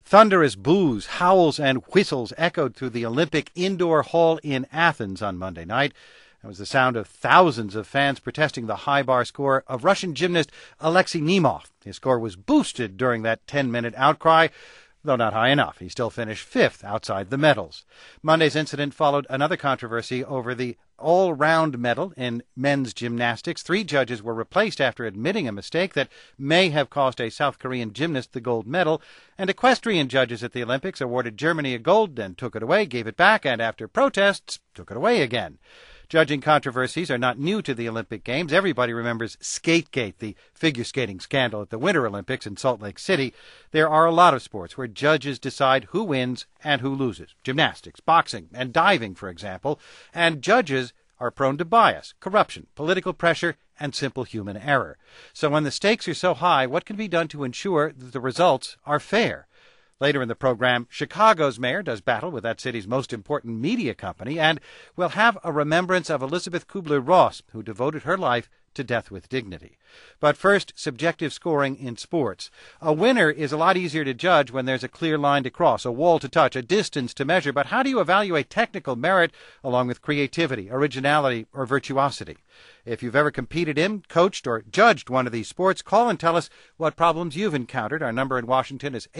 Thunderous boos, howls, and whistles echoed through the Olympic Indoor Hall in Athens on Monday night. That was the sound of thousands of fans protesting the high bar score of Russian gymnast Alexei Nemov. His score was boosted during that 10-minute outcry, though not high enough. He still finished fifth outside the medals. Monday's incident followed another controversy over the all-round medal in men's gymnastics. 3 judges were replaced after admitting a mistake that may have cost a South Korean gymnast the gold medal, and equestrian judges at the Olympics awarded Germany a gold, then took it away, gave it back, and after protests, took it away again. Judging controversies are not new to the Olympic Games. Everybody remembers Skategate, the figure skating scandal at the Winter Olympics in Salt Lake City. There are a lot of sports where judges decide who wins and who loses. Gymnastics, boxing, and diving, for example. And judges are prone to bias, corruption, political pressure, and simple human error. So when the stakes are so high, what can be done to ensure that the results are fair? Later in the program, Chicago's mayor does battle with that city's most important media company, and we'll have a remembrance of Elizabeth Kubler-Ross, who devoted her life to death with dignity. But first, subjective scoring in sports. A winner is a lot easier to judge when there's a clear line to cross, a wall to touch, a distance to measure. But how do you evaluate technical merit along with creativity, originality, or virtuosity? If you've ever competed in, coached, or judged one of these sports, call and tell us what problems you've encountered. Our number in Washington is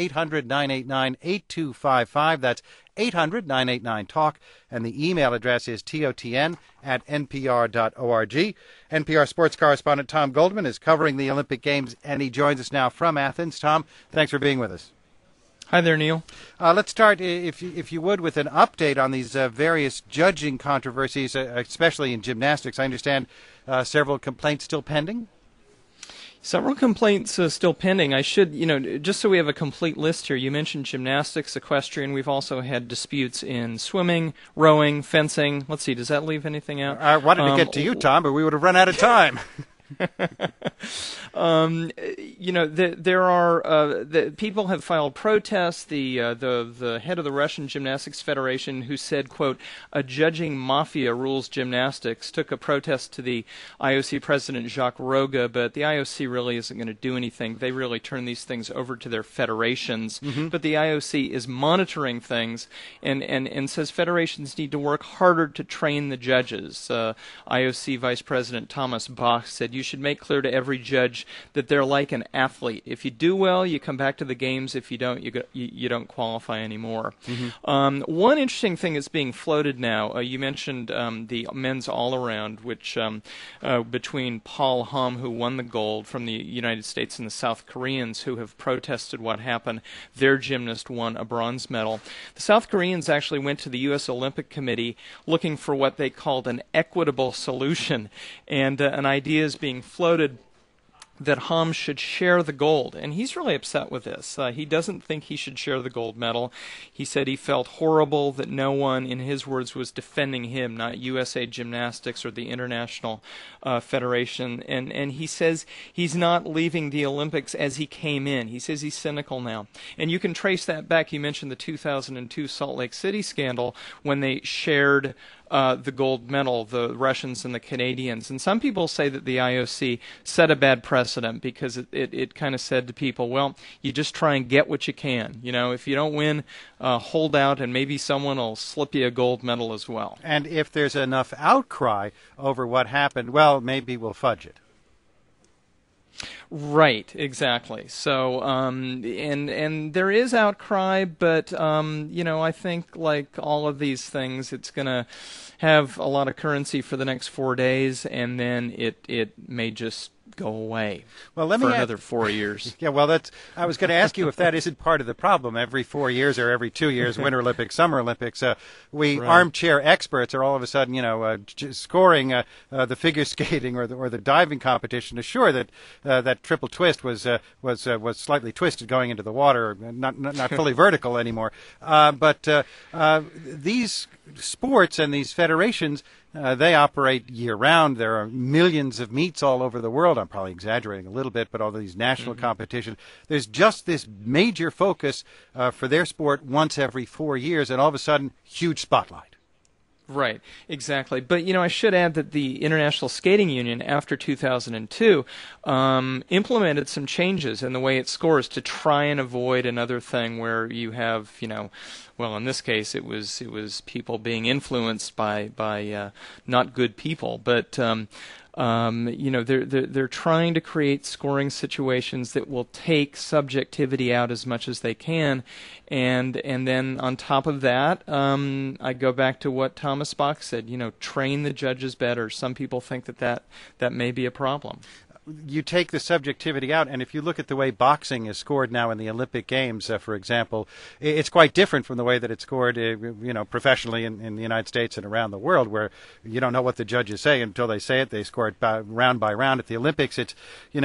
800-989-8255. That's 800-989-TALK. And the email address is totn@npr.org. NPR sports correspondent Tom Goldman is covering the Olympic Games, and he joins us now from Athens. Tom, thanks for being with us. Hi there, Neil. Let's start, if you would, with an update on these various judging controversies, especially in gymnastics. I understand several complaints still pending? Several complaints still pending. I should, just so we have a complete list here, you mentioned gymnastics, equestrian. We've also had disputes in swimming, rowing, fencing. Let's see, does that leave anything out? I wanted to get to you, Tom, but we would have run out of time. There are people have filed protests. The head of the Russian Gymnastics Federation, who said, quote, "a judging mafia rules gymnastics," took a protest to the IOC president Jacques Roga, but the IOC really isn't going to do anything. They really turn these things over to their federations. Mm-hmm. But the IOC is monitoring things and says federations need to work harder to train the judges. IOC Vice President Thomas Bach said, "You should make clear to every judge that they're like an athlete. If you do well, you come back to the games. If you don't, you don't qualify anymore." Mm-hmm. One interesting thing that's being floated now, you mentioned the men's all-around, which between Paul Hom, who won the gold from the United States, and the South Koreans, who have protested what happened. Their gymnast won a bronze medal. The South Koreans actually went to the U.S. Olympic Committee looking for what they called an equitable solution, and an idea is being floated that Hom should share the gold, and he's really upset with this. He doesn't think he should share the gold medal. He said he felt horrible that no one, in his words, was defending him, not USA Gymnastics or the International Federation, and he says he's not leaving the Olympics as he came in. He says he's cynical now. And you can trace that back. You mentioned the 2002 Salt Lake City scandal when they shared the gold medal, the Russians and the Canadians. And some people say that the IOC set a bad precedent because it kind of said to people, well, you just try and get what you can. If you don't win, hold out, and maybe someone will slip you a gold medal as well. And if there's enough outcry over what happened, well, maybe we'll fudge it. Right, exactly. So, and there is outcry, but I think like all of these things, it's going to have a lot of currency for the next 4 days, and then it may just go away for another 4 years. Yeah, well, I was going to ask you if that isn't part of the problem. Every 4 years or every 2 years, Winter Olympics, Summer Olympics, we armchair experts are all of a sudden, scoring the figure skating or the diving competition. Sure that that triple twist was slightly twisted going into the water, not fully vertical anymore. But these sports and these federations, they operate year-round. There are millions of meets all over the world. I'm probably exaggerating a little bit, but all these national competitions. There's just this major focus for their sport once every 4 years, and all of a sudden, huge spotlight. Right, exactly. But, I should add that the International Skating Union, after 2002, implemented some changes in the way it scores to try and avoid another thing where you have, well, in this case, it was people being influenced by not good people. But they're trying to create scoring situations that will take subjectivity out as much as they can, and then on top of that, I go back to what Thomas Bach said. Train the judges better. Some people think that may be a problem. You take the subjectivity out, and if you look at the way boxing is scored now in the Olympic Games, for example, it's quite different from the way that it's scored, professionally in the United States and around the world, where you don't know what the judges say until they say it. They score it round by round. At the Olympics, it's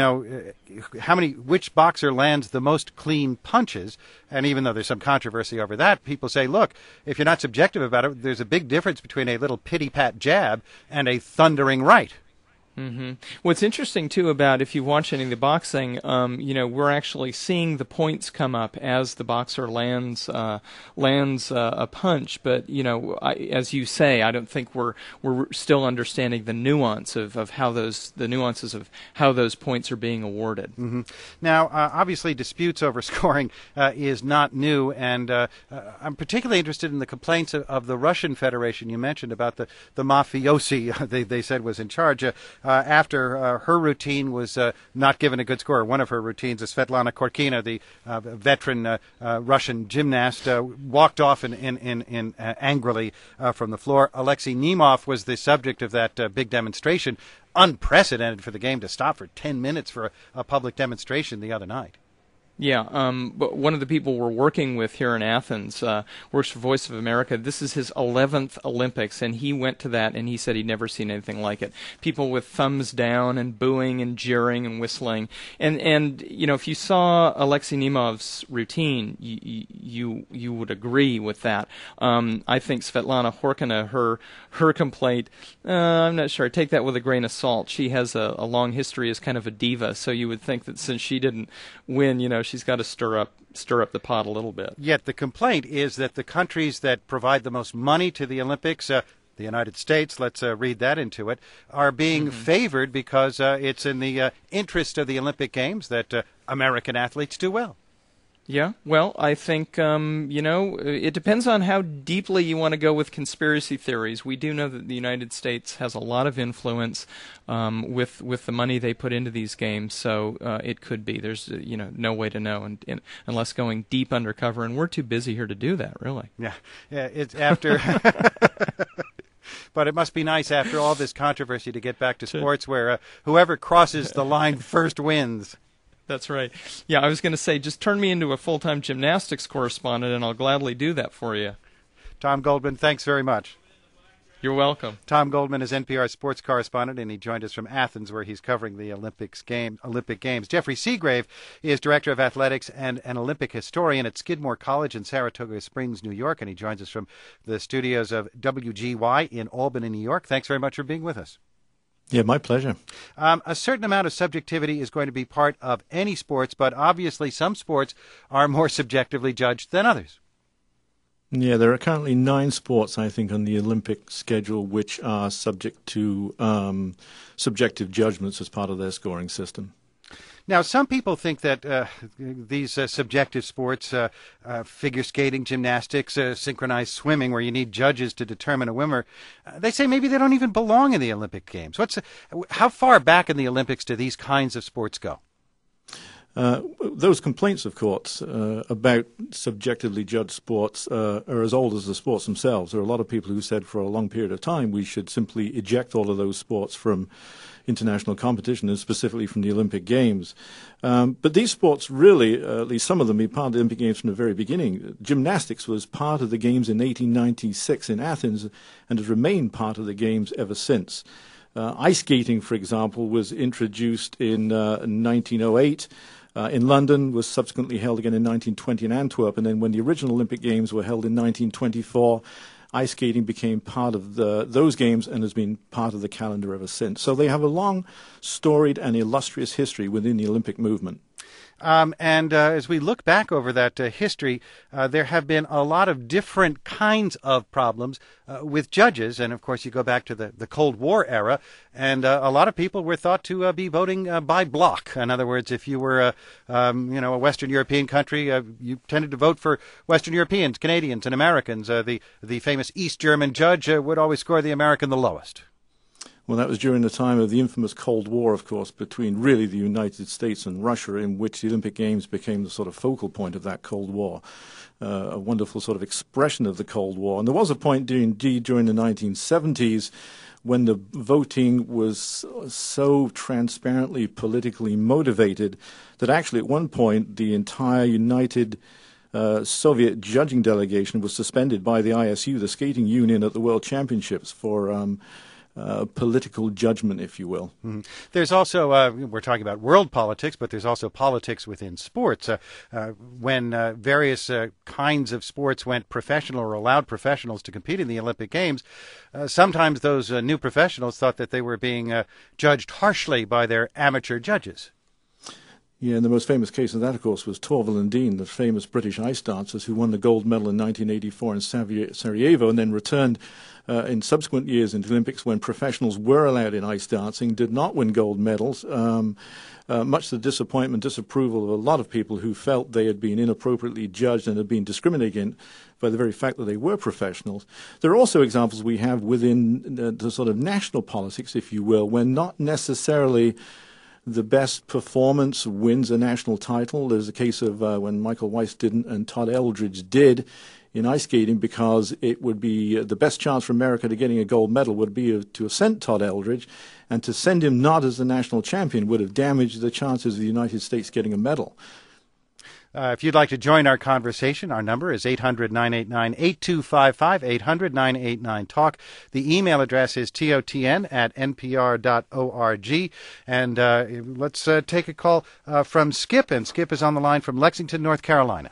which boxer lands the most clean punches, and even though there's some controversy over that, people say, look, if you're not subjective about it, there's a big difference between a little pity-pat jab and a thundering right. Mm-hmm. What's interesting too about if you watch any of the boxing, we're actually seeing the points come up as the boxer lands a punch. But as you say, I don't think we're still understanding the nuances of how those points are being awarded. Mm-hmm. Now, obviously, disputes over scoring is not new, and I'm particularly interested in the complaints of the Russian Federation. You mentioned about the mafiosi they said was in charge. After her routine was not given a good score, one of her routines, Svetlana Korkina, the veteran Russian gymnast, walked off in angrily from the floor. Alexei Nemov was the subject of that big demonstration, unprecedented for the game to stop for 10 minutes for a public demonstration the other night. Yeah, but one of the people we're working with here in Athens works for Voice of America. This is his 11th Olympics, and he went to that, and he said he'd never seen anything like it. People with thumbs down and booing and jeering and whistling. And if you saw Alexei Nemov's routine, you would agree with that. I think Svetlana Khorkina, her complaint, I'm not sure. I take that with a grain of salt. She has a long history as kind of a diva, so you would think that since she didn't win, she's got to stir up the pot a little bit. Yet the complaint is that the countries that provide the most money to the Olympics, the United States, let's read that into it, are being favored because it's in the interest of the Olympic Games that American athletes do well. Yeah, well, I think, it depends on how deeply you want to go with conspiracy theories. We do know that the United States has a lot of influence with the money they put into these games, so it could be. There's, no way to know unless going deep undercover, and we're too busy here to do that, really. Yeah, it's after... But it must be nice after all this controversy to get back to sports where whoever crosses the line first wins. That's right. Yeah, I was going to say, just turn me into a full-time gymnastics correspondent, and I'll gladly do that for you. Tom Goldman, thanks very much. You're welcome. Tom Goldman is NPR sports correspondent, and he joined us from Athens, where he's covering the Olympic Games. Jeffrey Seagrave is director of athletics and an Olympic historian at Skidmore College in Saratoga Springs, New York, and he joins us from the studios of WGY in Albany, New York. Thanks very much for being with us. Yeah, my pleasure. A certain amount of subjectivity is going to be part of any sports, but obviously some sports are more subjectively judged than others. Yeah, there are currently 9 sports, I think, on the Olympic schedule which are subject to subjective judgments as part of their scoring system. Now, some people think that these subjective sports, figure skating, gymnastics, synchronized swimming, where you need judges to determine a winner, they say maybe they don't even belong in the Olympic Games. How far back in the Olympics do these kinds of sports go? Those complaints, of course, about subjectively judged sports are as old as the sports themselves. There are a lot of people who said for a long period of time we should simply eject all of those sports from international competition and specifically from the Olympic Games. But these sports really, at least some of them, be part of the Olympic Games from the very beginning. Gymnastics was part of the Games in 1896 in Athens and has remained part of the Games ever since. Ice skating, for example, was introduced in 1908. In London, was subsequently held again in 1920 in Antwerp, and then when the original Olympic Games were held in 1924, ice skating became part of those games and has been part of the calendar ever since. So they have a long, storied and illustrious history within the Olympic movement. And as we look back over that history, there have been a lot of different kinds of problems with judges. And, of course, you go back to the Cold War era, and a lot of people were thought to be voting by bloc. In other words, if you were a Western European country, you tended to vote for Western Europeans, Canadians, and Americans. The famous East German judge would always score the American the lowest. Well, that was during the time of the infamous Cold War, of course, between really the United States and Russia, in which the Olympic Games became the sort of focal point of that Cold War, a wonderful sort of expression of the Cold War. And there was a point indeed during the 1970s when the voting was so transparently politically motivated that actually at one point the entire United Soviet judging delegation was suspended by the ISU, the skating union, at the World Championships for political judgment, if you will. Mm-hmm. There's also, we're talking about world politics, but there's also politics within sports. When various kinds of sports went professional or allowed professionals to compete in the Olympic Games, sometimes those new professionals thought that they were being judged harshly by their amateur judges. Yeah, and the most famous case of that, of course, was Torvill and Dean, the famous British ice dancers who won the gold medal in 1984 in Sarajevo and then returned in subsequent years into the Olympics when professionals were allowed in ice dancing, did not win gold medals, much to the disappointment, disapproval of a lot of people who felt they had been inappropriately judged and had been discriminated against by the very fact that they were professionals. There are also examples we have within the sort of national politics, if you will, when not necessarily the best performance wins a national title. There's a case of when Michael Weiss didn't and Todd Eldridge did in ice skating, because it would be the best chance for America to getting a gold medal would be to have sent Todd Eldridge, and to send him not as the national champion would have damaged the chances of the United States getting a medal. If you'd like to join our conversation, our number is 800-989-8255, 800-989-TALK. The email address is totn@npr.org. And let's take a call from Skip. And Skip is on the line from Lexington, North Carolina.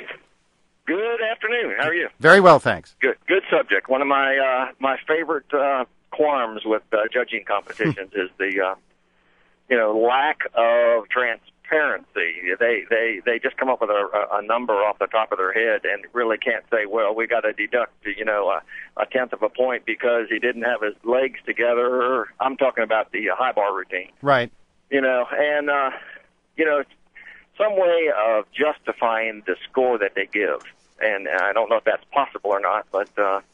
Good afternoon. How are you? Very well, thanks. Good subject. One of my favorite qualms with judging competitions is the lack of transparency. They just come up with a number off the top of their head and really can't say, well, we got to deduct a tenth of a point because he didn't have his legs together. I'm talking about the high bar routine. Right. Some way of justifying the score that they give. And I don't know if that's possible or not, but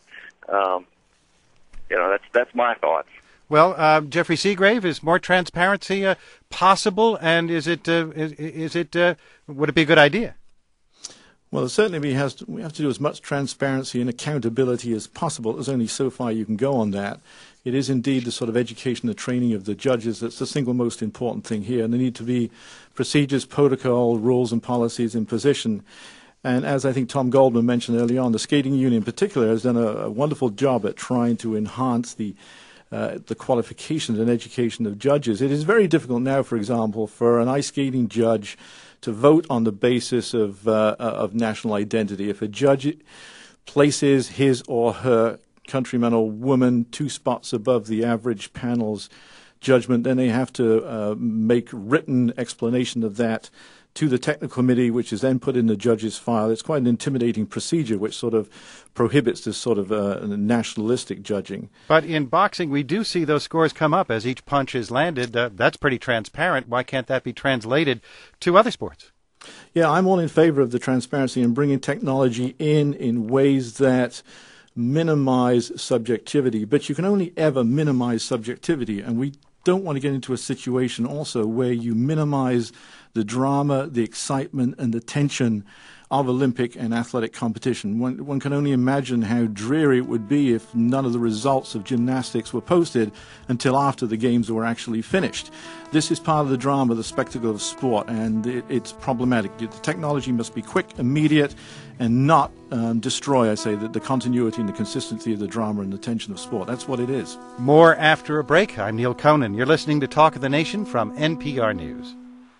that's my thoughts. Well, Jeffrey Seagrave, is more transparency possible, and would it be a good idea? Well, certainly we have to do as much transparency and accountability as possible. There's only so far you can go on that. It is indeed the sort of education and training of the judges that's the single most important thing here, and there need to be procedures, protocol, rules, and policies in position. And as I think Tom Goldman mentioned early on, the skating union in particular has done a wonderful job at trying to enhance the qualifications and education of judges. It is very difficult now, for example, for an ice skating judge to vote on the basis of national identity. If a judge places his or her countryman or woman 2 spots above the average panel's judgment, then they have to make written explanation of that to the technical committee, which is then put in the judge's file. It's quite an intimidating procedure, which sort of prohibits this sort of nationalistic judging. But in boxing, we do see those scores come up as each punch is landed. That's pretty transparent. Why can't that be translated to other sports? Yeah, I'm all in favor of the transparency and bringing technology in ways that minimize subjectivity. But you can only ever minimize subjectivity, and we don't want to get into a situation also where you minimize the drama, the excitement, and the tension of Olympic and athletic competition. One can only imagine how dreary it would be if none of the results of gymnastics were posted until after the games were actually finished. This is part of the drama, the spectacle of sport, and it's problematic. The technology must be quick, immediate, and not destroy, I say, the continuity and the consistency of the drama and the tension of sport. That's what it is. More after a break. I'm Neil Conan. You're listening to Talk of the Nation from NPR News.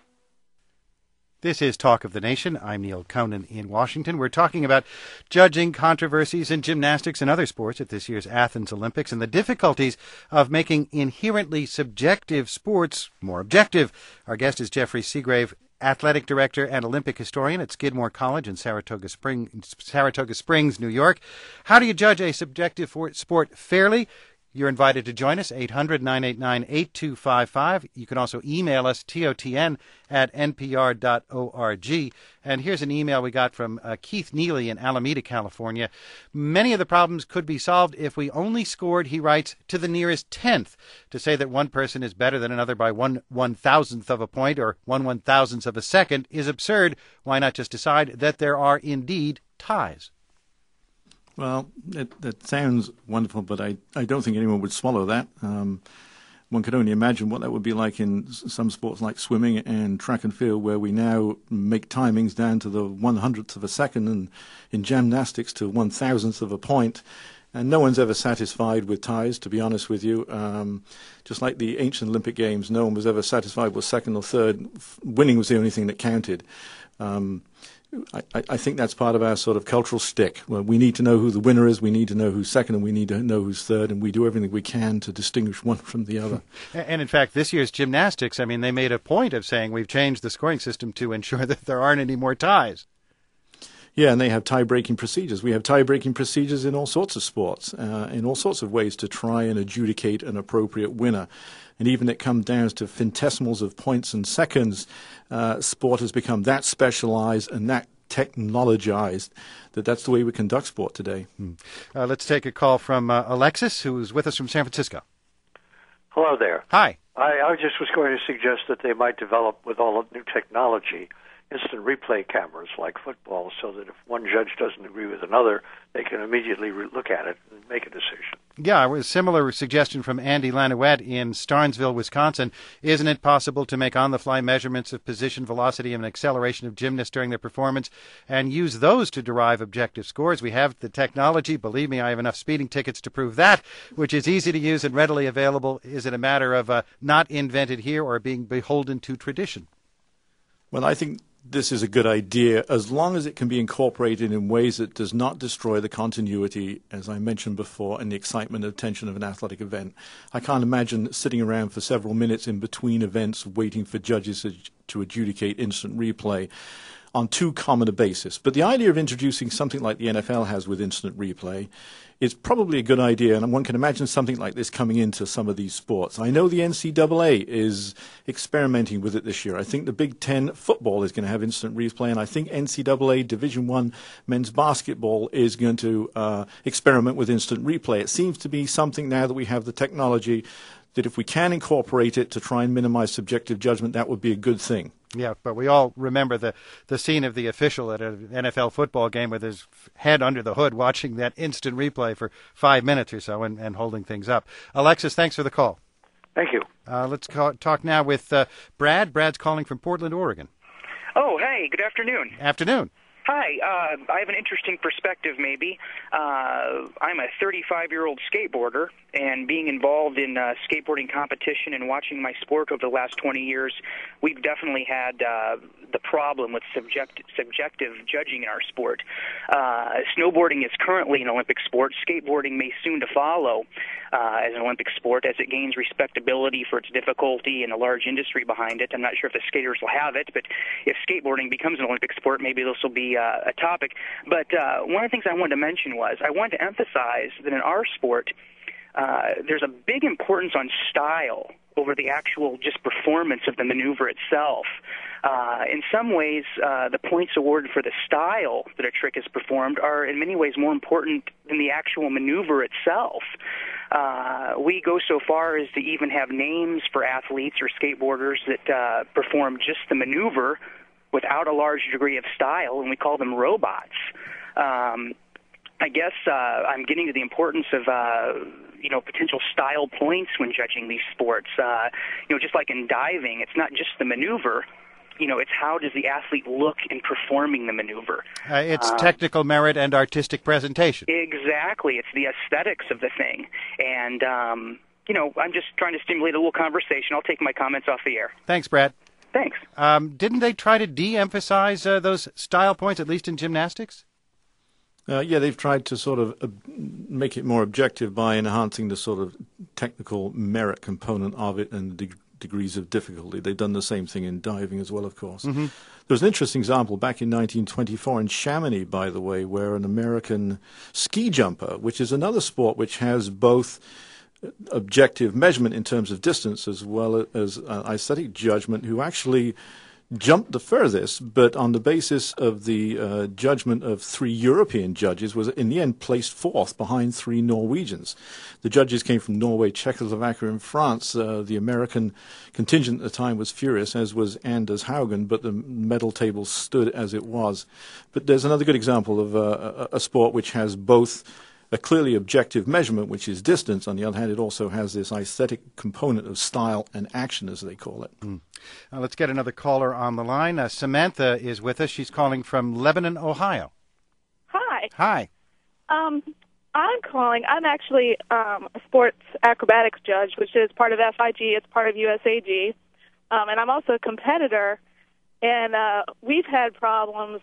This is Talk of the Nation. I'm Neil Conan in Washington. We're talking about judging controversies in gymnastics and other sports at this year's Athens Olympics and the difficulties of making inherently subjective sports more objective. Our guest is Jeffrey Seagrave, athletic director and Olympic historian at Skidmore College in Saratoga Springs, New York. How do you judge a subjective sport fairly? You're invited to join us, 800-989-8255. You can also email us, totn@npr.org. And here's an email we got from Keith Neely in Alameda, California. Many of the problems could be solved if we only scored, he writes, to the nearest tenth. To say that one person is better than another by 1/1000th of a point or 1/1000th of a second is absurd. Why not just decide that there are indeed ties? Well, that sounds wonderful, but I don't think anyone would swallow that. One could only imagine what that would be like in some sports like swimming and track and field, where we now make timings down to the 1/100th of a second, and in gymnastics to 1/1000th of a point. And no one's ever satisfied with ties, to be honest with you. Just like the ancient Olympic Games, no one was ever satisfied with second or third. Winning was the only thing that counted. I think that's part of our sort of cultural stick. Well, we need to know who the winner is, we need to know who's second, and we need to know who's third, and we do everything we can to distinguish one from the other. And in fact, this year's gymnastics, I mean, they made a point of saying we've changed the scoring system to ensure that there aren't any more ties. Yeah, and they have tie-breaking procedures. We have tie-breaking procedures in all sorts of sports, in all sorts of ways to try and adjudicate an appropriate winner. And even it comes down to finitesimals of points and seconds. Sport has become that specialized and that technologized that's the way we conduct sport today. Let's take a call from Alexis, who's with us from San Francisco. Hello there. Hi. I just was going to suggest that they might develop, with all the new technology, instant replay cameras like football, so that if one judge doesn't agree with another, they can immediately look at it and make a decision. Yeah, a similar suggestion from Andy Lanouette in Starnesville, Wisconsin. Isn't it possible to make on-the-fly measurements of position, velocity, and acceleration of gymnasts during their performance and use those to derive objective scores? We have the technology. Believe me, I have enough speeding tickets to prove that, which is easy to use and readily available. Is it a matter of not invented here or being beholden to tradition? Well, I think this is a good idea as long as it can be incorporated in ways that does not destroy the continuity, as I mentioned before, and the excitement and tension of an athletic event. I can't imagine sitting around for several minutes in between events waiting for judges to adjudicate instant replay on too common a basis. But the idea of introducing something like the NFL has with instant replay is probably a good idea, and one can imagine something like this coming into some of these sports. I know the NCAA is experimenting with it this year. I think the Big Ten football is going to have instant replay, and I think NCAA Division I men's basketball is going to experiment with instant replay. It seems to be something now that we have the technology that if we can incorporate it to try and minimize subjective judgment, that would be a good thing. Yeah, but we all remember the scene of the official at an NFL football game with his head under the hood watching that instant replay for 5 minutes or so and holding things up. Alexis, thanks for the call. Thank you. Let's talk now with Brad. Brad's calling from Portland, Oregon. Oh, hey, good afternoon. Afternoon. Hi, I have an interesting perspective, maybe. I'm a 35-year-old skateboarder, and being involved in skateboarding competition and watching my sport over the last 20 years, we've definitely had the problem with subjective judging in our sport. Snowboarding is currently an Olympic sport. Skateboarding may soon to follow as an Olympic sport as it gains respectability for its difficulty and a large industry behind it. I'm not sure if the skaters will have it, but if skateboarding becomes an Olympic sport, maybe this will be a topic. But one of the things I wanted to mention was I wanted to emphasize that in our sport, there's a big importance on style over the actual just performance of the maneuver itself. In some ways, the points awarded for the style that a trick is performed are in many ways more important than the actual maneuver itself. We go so far as to even have names for athletes or skateboarders that perform just the maneuver without a large degree of style, and we call them robots. I guess I'm getting to the importance of potential style points when judging these sports. Just like in diving, it's not just the maneuver. It's how does the athlete look in performing the maneuver. It's technical merit and artistic presentation. Exactly. It's the aesthetics of the thing. And, I'm just trying to stimulate a little conversation. I'll take my comments off the air. Thanks, Brad. Thanks. Didn't they try to de-emphasize those style points, at least in gymnastics? Yeah, they've tried to sort of make it more objective by enhancing the sort of technical merit component of it and the degrees of difficulty. They've done the same thing in diving as well, of course. Mm-hmm. There's an interesting example back in 1924 in Chamonix, by the way, where an American ski jumper, which is another sport which has both objective measurement in terms of distance as well as aesthetic judgment, who actually jumped the furthest, but on the basis of the judgment of 3 European judges, was in the end placed 4th behind 3 Norwegians. The judges came from Norway, Czechoslovakia, and France. The American contingent at the time was furious, as was Anders Haugen, but the medal table stood as it was. But there's another good example of a sport which has both a clearly objective measurement, which is distance. On the other hand, it also has this aesthetic component of style and action, as they call it. Let's get another caller on the line. Samantha is with us. She's calling from Lebanon, Ohio. Hi. Hi. I'm calling. I'm actually a sports acrobatics judge, which is part of FIG. It's part of USAG. And I'm also a competitor. And we've had problems.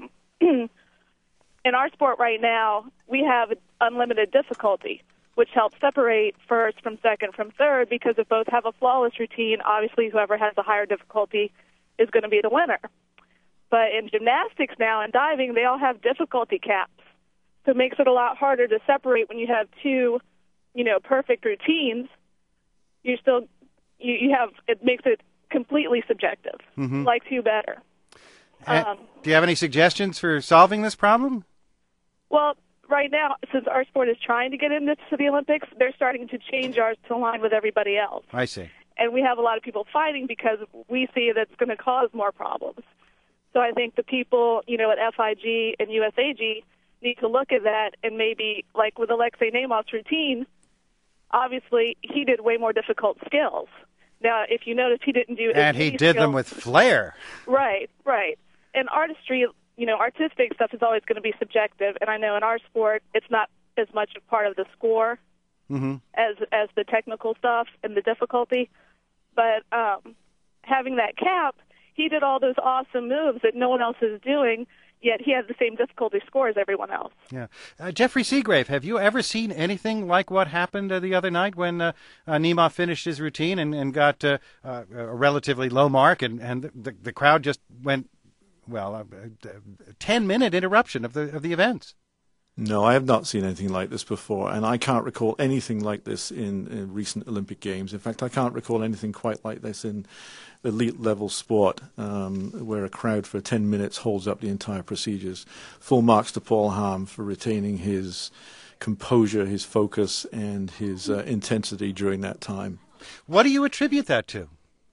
In our sport right now, we have unlimited difficulty, which helps separate first from second from third, because if both have a flawless routine, obviously whoever has the higher difficulty is going to be the winner. But in gymnastics now and diving, they all have difficulty caps. So it makes it a lot harder to separate when you have 2, perfect routines. You have, it makes it completely subjective. Mm-hmm. Like 2 better. Do you have any suggestions for solving this problem? Well, right now, since our sport is trying to get into the Olympics, they're starting to change ours to align with everybody else. I see. And we have a lot of people fighting because we see that's going to cause more problems. So I think the people, at FIG and USAG need to look at that, and maybe, like with Alexei Nemof's routine, obviously he did way more difficult skills. Now, if you notice, he didn't do... And he did them with flair. Right. And artistry, artistic stuff is always going to be subjective, and I know in our sport it's not as much a part of the score as the technical stuff and the difficulty. But having that cap, he did all those awesome moves that no one else is doing, yet he has the same difficulty score as everyone else. Yeah. Jeffrey Seagrave, have you ever seen anything like what happened the other night when Nemof finished his routine and got a relatively low mark, and the crowd just went... a 10-minute interruption of the events? No, I have not seen anything like this before, and I can't recall anything like this in recent Olympic Games. In fact, I can't recall anything quite like this in elite-level sport, where a crowd for 10 minutes holds up the entire procedures. Full marks to Paul Harm for retaining his composure, his focus, and his intensity during that time. What do you attribute that to?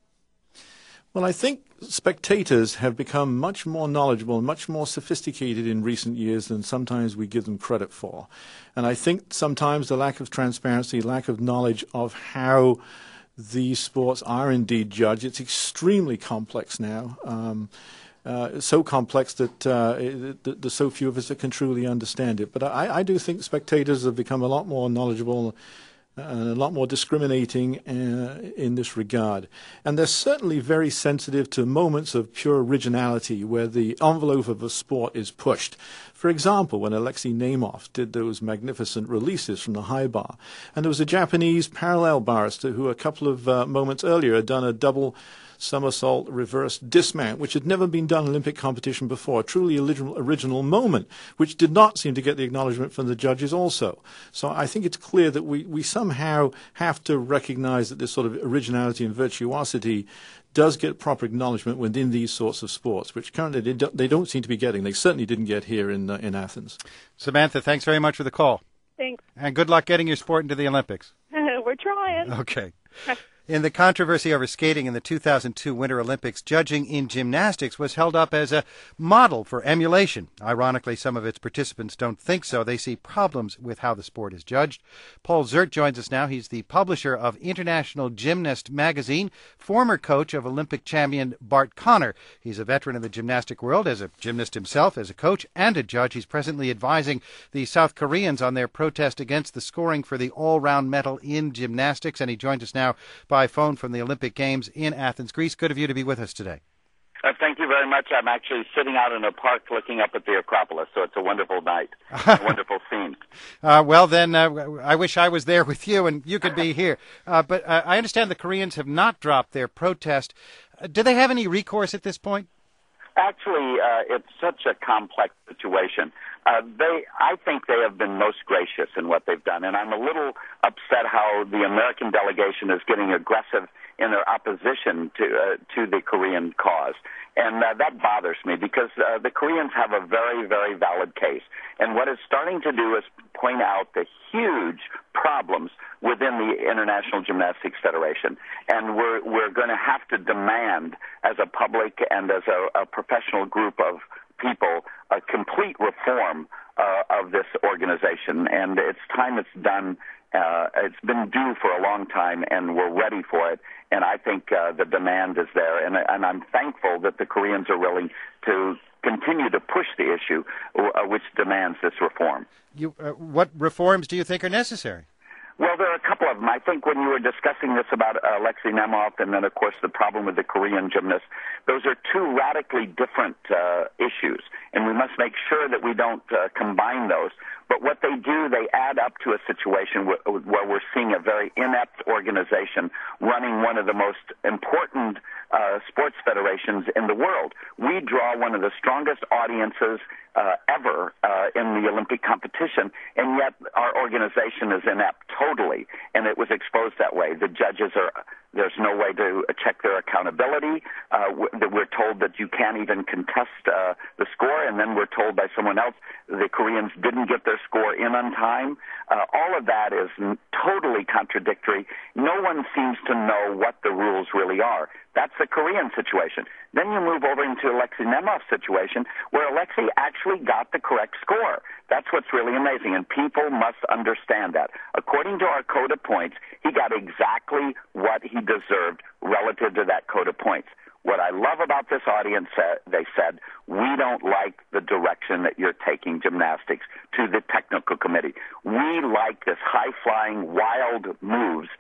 Well, I think spectators have become much more knowledgeable and much more sophisticated in recent years than sometimes we give them credit for. And I think sometimes the lack of transparency, lack of knowledge of how these sports are indeed judged, it's extremely complex now. So complex that there's so few of us that can truly understand it. But I do think spectators have become a lot more knowledgeable and a lot more discriminating in this regard. And they're certainly very sensitive to moments of pure originality where the envelope of a sport is pushed. For example, when Alexei Nemof did those magnificent releases from the high bar, and there was a Japanese parallel barrister who a couple of moments earlier had done a double somersault reverse dismount, which had never been done in Olympic competition before, a truly original moment, which did not seem to get the acknowledgement from the judges also. So I think it's clear that we somehow have to recognize that this sort of originality and virtuosity does get proper acknowledgement within these sorts of sports, which currently they don't seem to be getting. They certainly didn't get here in Athens. Samantha, thanks very much for the call. Thanks. And good luck getting your sport into the Olympics. We're trying. Okay. In the controversy over skating in the 2002 Winter Olympics, judging in gymnastics was held up as a model for emulation. Ironically, some of its participants don't think so. They see problems with how the sport is judged. Paul Ziert joins us now. He's the publisher of International Gymnast magazine, former coach of Olympic champion Bart Conner. He's a veteran of the gymnastic world as a gymnast himself, as a coach and a judge. He's presently advising the South Koreans on their protest against the scoring for the all-round medal in gymnastics, and he joins us now by phone from the Olympic Games in Athens, Greece. Good of you to be with us today. Thank you very much. I'm actually sitting out in a park looking up at the Acropolis, so it's a wonderful night, a wonderful scene. Well, then, I wish I was there with you and you could be here. But I understand the Koreans have not dropped their protest. Do they have any recourse at this point? Actually, it's such a complex situation. I think they have been most gracious in what they've done, and I'm a little upset how the American delegation is getting aggressive in their opposition to the Korean cause. And that bothers me because the Koreans have a very, very valid case. And what it's starting to do is point out the huge problems within the International Gymnastics Federation. And we're going to have to demand, as a public and as a professional group of people, a complete reform of this organization. And it's time it's done. It's been due for a long time, and we're ready for it. And I think the demand is there. And I'm thankful that the Koreans are willing to continue to push the issue, which demands this reform. What reforms do you think are necessary? Well, there are a couple of them. I think when you were discussing this about Alexei Nemov and then, of course, the problem with the Korean gymnast, those are two radically different issues, and we must make sure that we don't combine those. But what they do, they add up to a situation where we're seeing a very inept organization running one of the most important sports federations in the world. We draw one of the strongest audiences ever in the Olympic competition, and yet our organization is inept totally, and it was exposed that way. The judges there's no way to check their accountability. We're told that you can't even contest the score, and then we're told by someone else the Koreans didn't get their score in on time. All of that is totally contradictory. No one seems to know what the rules really are. That's the Korean situation. Then you move over into Alexei Nemov's situation, where Alexei actually got the correct score. That's what's really amazing, and people must understand that. According to our code of points, he got exactly what he deserved relative to that code of points. What I love about this audience, they said, we don't like the direction that you're taking gymnastics to the technical committee. We like this high-flying, wild moves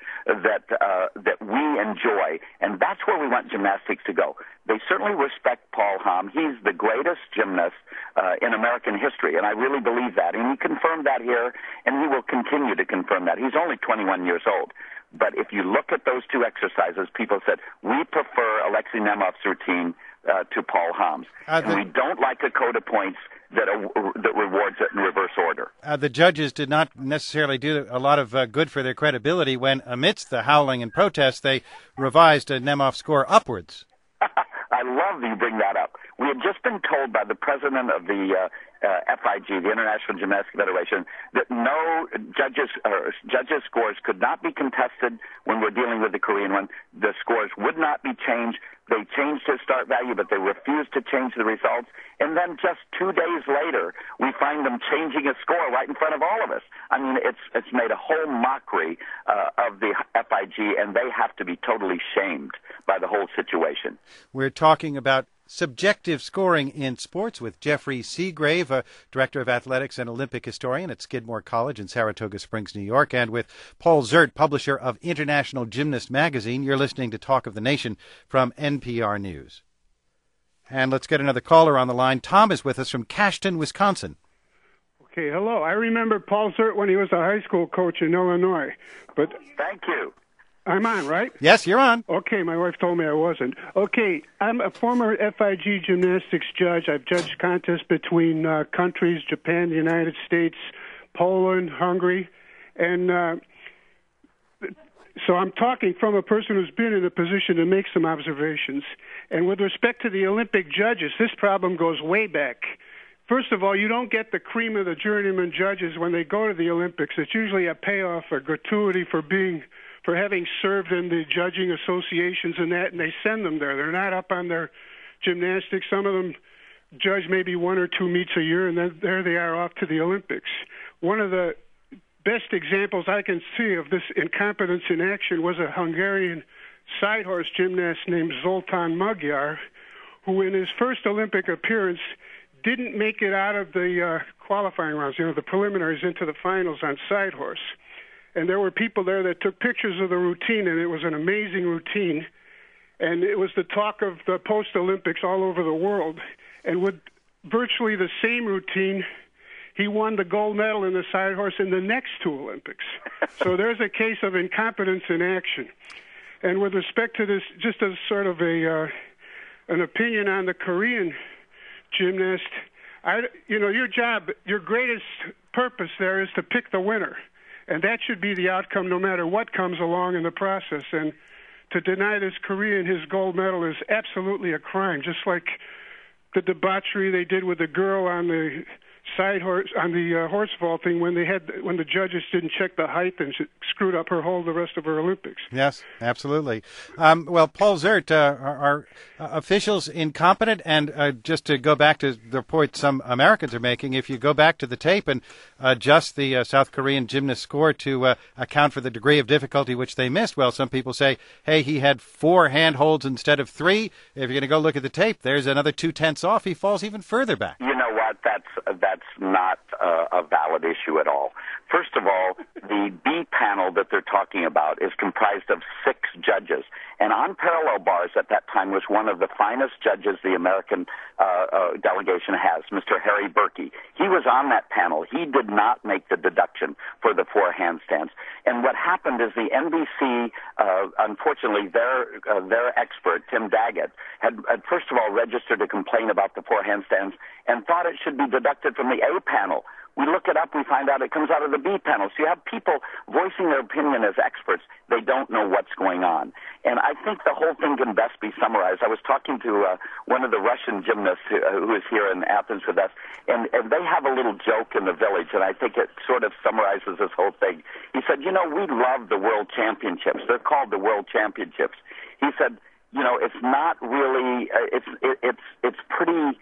that we enjoy, and that's where we want gymnastics to go. They certainly respect Paul Hamm. He's the greatest gymnast in American history, and I really believe that. And he confirmed that here, and he will continue to confirm that. He's only 21 years old. But if you look at those two exercises, people said, we prefer Alexei Nemov's routine to Paul Hamm's. And we don't like a code of points that rewards it in reverse order. The judges did not necessarily do a lot of good for their credibility when, amidst the howling and protests, they revised Nemov's score upwards. I love that you bring that up. We had just been told by the president of the FIG, the International Gymnastics Federation, that no judges' scores could not be contested when we're dealing with the Korean one. The scores would not be changed. They changed his start value, but they refused to change the results. And then just 2 days later, we find them changing a score right in front of all of us. I mean, it's made a whole mockery of the FIG, and they have to be totally shamed by the whole situation. We're talking about subjective scoring in sports with Jeffrey Seagrave, Director of Athletics and Olympic Historian at Skidmore College in Saratoga Springs, New York, and with Paul Ziert, publisher of International Gymnast Magazine. You're listening to Talk of the Nation from NPR News. And let's get another caller on the line. Tom is with us from Cashton, Wisconsin. Okay, hello. I remember Paul Ziert when he was a high school coach in Illinois. But thank you. I'm on, right? Yes, you're on. Okay, my wife told me I wasn't. Okay, I'm a former FIG gymnastics judge. I've judged contests between countries, Japan, the United States, Poland, Hungary. And so I'm talking from a person who's been in a position to make some observations. And with respect to the Olympic judges, this problem goes way back. First of all, you don't get the cream of the journeyman judges when they go to the Olympics. It's usually a payoff, a gratuity for having served in the judging associations and that, and they send them there. They're not up on their gymnastics. Some of them judge maybe 1 or 2 meets a year, and then there they are off to the Olympics. One of the best examples I can see of this incompetence in action was a Hungarian side horse gymnast named Zoltán Magyar, who in his first Olympic appearance didn't make it out of the qualifying rounds, the preliminaries into the finals on side horse. And there were people there that took pictures of the routine, and it was an amazing routine. and it was the talk of the post-Olympics all over the world. And with virtually the same routine, he won the gold medal in the side horse in the next two Olympics. So there's a case of incompetence in action. And with respect to this, just as sort of an opinion on the Korean gymnast, your job, your greatest purpose there is to pick the winner. And that should be the outcome no matter what comes along in the process. And to deny this Korean his gold medal is absolutely a crime, just like the debauchery they did with the girl on the side horse on the horse vaulting when the judges didn't check the height and screwed up her whole the rest of her Olympics. Yes, absolutely. Well, Paul Ziert, are officials incompetent? And just to go back to the point some Americans are making, if you go back to the tape and adjust the South Korean gymnast score to account for the degree of difficulty which they missed, well, some people say, hey, he had 4 handholds instead of 3. If you're going to go look at the tape, there's another 2/10 off. He falls even further back. You know what? That's not a valid issue at all. First of all, the B panel that they're talking about is comprised of 6 judges. And on parallel bars at that time was one of the finest judges the American delegation has, Mr. Harry Berkey. He was on that panel. He did not make the deduction for the 4 handstands. And what happened is the NBC, unfortunately, their expert, Tim Daggett, had first of all registered a complaint about the 4 handstands and thought it should be deducted from the A panel. We look it up, we find out it comes out of the B panel. So you have people voicing their opinion as experts. They don't know what's going on. And I think the whole thing can best be summarized. I was talking to one of the Russian gymnasts who is here in Athens with us, and they have a little joke in the village, and I think it sort of summarizes this whole thing. He said, we love the World Championships. They're called the World Championships. He said, it's not really, it's pretty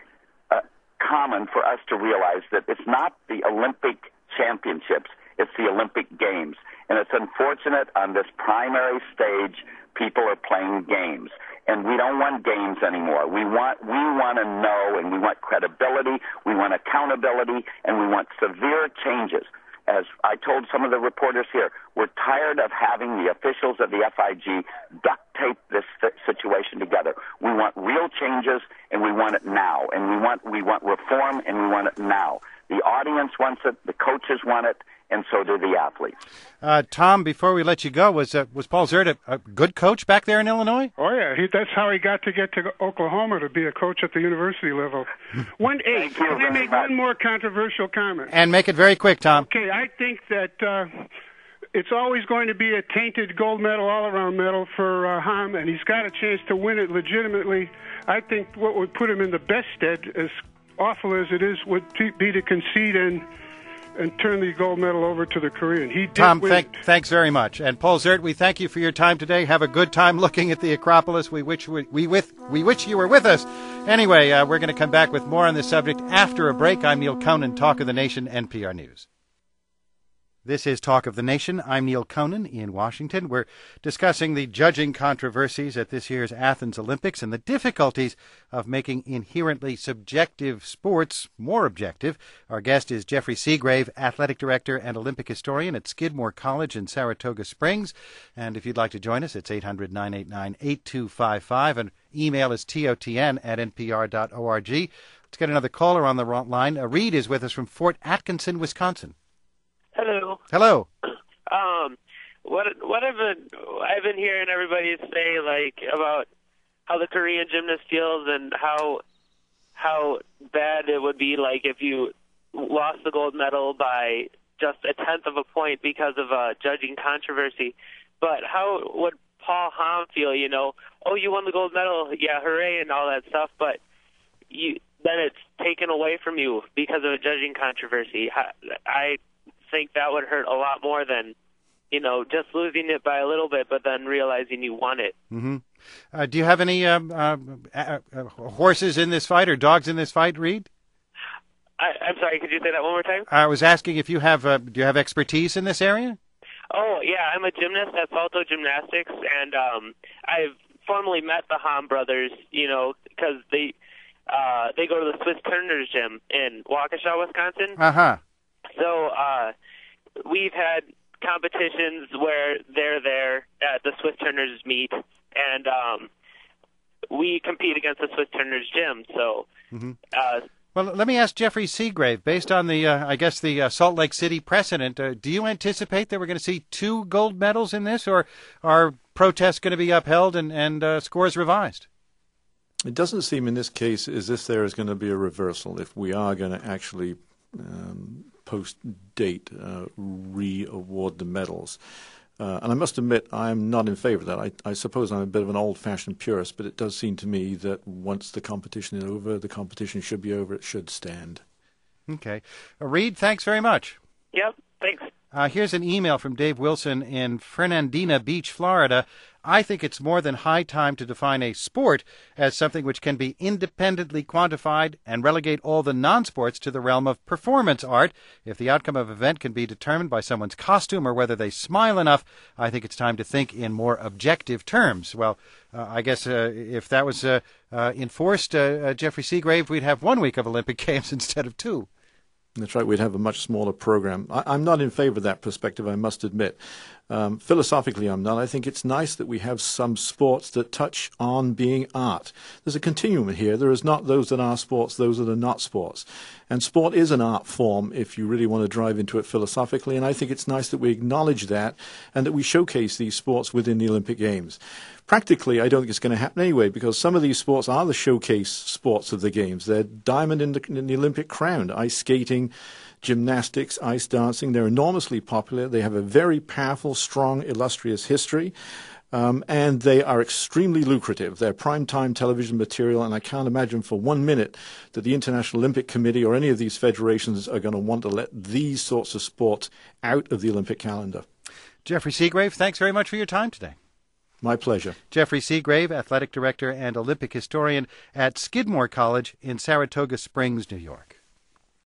common for us to realize that it's not the Olympic Championships, it's the Olympic Games. And it's unfortunate on this primary stage, people are playing games. And we don't want games anymore. We want to know, and we want credibility, we want accountability, and we want severe changes. As I told some of the reporters here, we're tired of having the officials of the FIG duct tape this situation together. We want real changes, and we want it now. And we want reform, and we want it now. The audience wants it, the coaches want it, and so do the athletes. Tom, before we let you go, was Paul Ziert a good coach back there in Illinois? Oh, yeah. That's how he got to Oklahoma to be a coach at the university level. Can I make one more controversial comment? And make it very quick, Tom. Okay, I think that it's always going to be a tainted gold medal, all-around medal for Ham, and he's got a chance to win it legitimately. I think what would put him in the best stead, as awful as it is, would be to concede and turn the gold medal over to the Korean. He did Tom, win. Thanks very much. And Paul Ziert, we thank you for your time today. Have a good time looking at the Acropolis. We wish you were with us. Anyway, we're going to come back with more on this subject after a break. I'm Neil Conan, Talk of the Nation, NPR News. This is Talk of the Nation. I'm Neil Conan in Washington. We're discussing the judging controversies at this year's Athens Olympics and the difficulties of making inherently subjective sports more objective. Our guest is Jeffrey Seagrave, athletic director and Olympic historian at Skidmore College in Saratoga Springs. And if you'd like to join us, it's 800-989-8255, and email is totn@npr.org. Let's get another caller on the line. Reed is with us from Fort Atkinson, Wisconsin. Hello. Hello. What I've been hearing everybody say about how the Korean gymnast feels and how bad it would be if you lost the gold medal by just 1/10 of a point because of a judging controversy. But how would Paul Ham feel? Oh, you won the gold medal, yeah, hooray, and all that stuff. But then it's taken away from you because of a judging controversy. I think that would hurt a lot more than, just losing it by a little bit, but then realizing you won it. Mm-hmm. Do you have any horses in this fight or dogs in this fight, Reed? I'm sorry, could you say that one more time? I was asking if you have, do you have expertise in this area? Oh, yeah, I'm a gymnast at Salto Gymnastics, and I've formally met the Ham brothers, because they go to the Swiss Turner's gym in Waukesha, Wisconsin. Uh-huh. So we've had competitions where they're there at the Swiss Turners meet, and we compete against the Swiss Turner's Gym. So, well, let me ask Jeffrey Seagrave, based on the, the Salt Lake City precedent, do you anticipate that we're going to see 2 gold medals in this, or are protests going to be upheld and scores revised? It doesn't seem in this case as if there is going to be a reversal if we are going to actually post-date re-award the medals. And I must admit, I am not in favor of that. I suppose I'm a bit of an old-fashioned purist, but it does seem to me that once the competition is over, the competition should be over. It should stand. Okay. Reed, thanks very much. Yep, thanks. Here's an email from Dave Wilson in Fernandina Beach, Florida. I think it's more than high time to define a sport as something which can be independently quantified and relegate all the non-sports to the realm of performance art. If the outcome of an event can be determined by someone's costume or whether they smile enough, I think it's time to think in more objective terms. Well, I guess if that was enforced, Jeffrey Seagrave, we'd have 1 week of Olympic Games instead of 2. That's right. We'd have a much smaller program. I'm not in favor of that perspective, I must admit. Philosophically, I'm not. I think it's nice that we have some sports that touch on being art. There's a continuum here. There is not those that are sports, those that are not sports. And sport is an art form if you really want to drive into it philosophically. And I think it's nice that we acknowledge that and that we showcase these sports within the Olympic Games. Practically, I don't think it's going to happen anyway, because some of these sports are the showcase sports of the Games. They're diamond in the Olympic crown. Ice skating, gymnastics, ice dancing, they're enormously popular. They have a very powerful, strong, illustrious history, and they are extremely lucrative. They're primetime television material, and I can't imagine for 1 minute that the International Olympic Committee or any of these federations are going to want to let these sorts of sports out of the Olympic calendar. Jeffrey Seagrave, thanks very much for your time today. My pleasure. Jeffrey Seagrave, athletic director and Olympic historian at Skidmore College in Saratoga Springs, New York.